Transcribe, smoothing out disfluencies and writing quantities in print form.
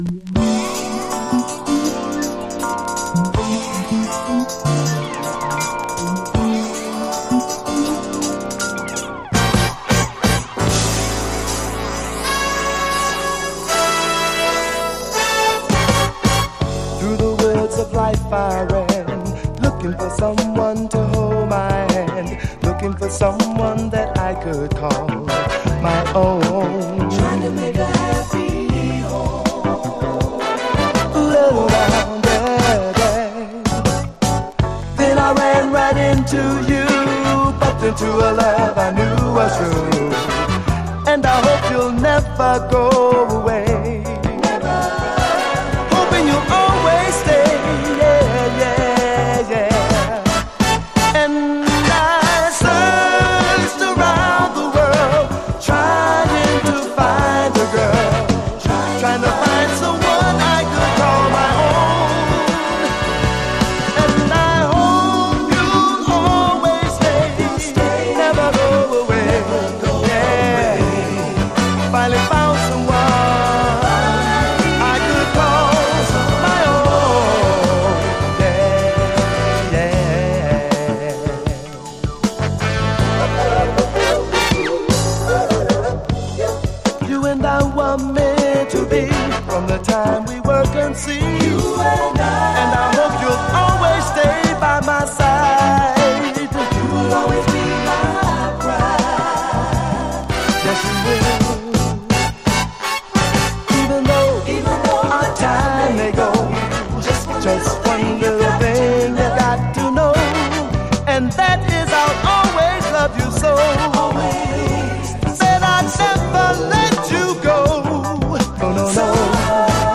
Through the woods of life I ran, looking for someone to hold my hand, looking for someone that I could call my own. Trying to make a happy home. Little round baby. Then I ran right into you, bumped into a love I knew was true, and I hope you'll never go away. Hoping you'll always stay, yeah, yeah, yeah. And I searched around the world, trying to find a girl, trying to find someone I could call my own. And I hope you'll always stay, never go away, yeah. Finally found someone I could call my own, yeah, yeah. You and I were meant to be from the time we were conceived.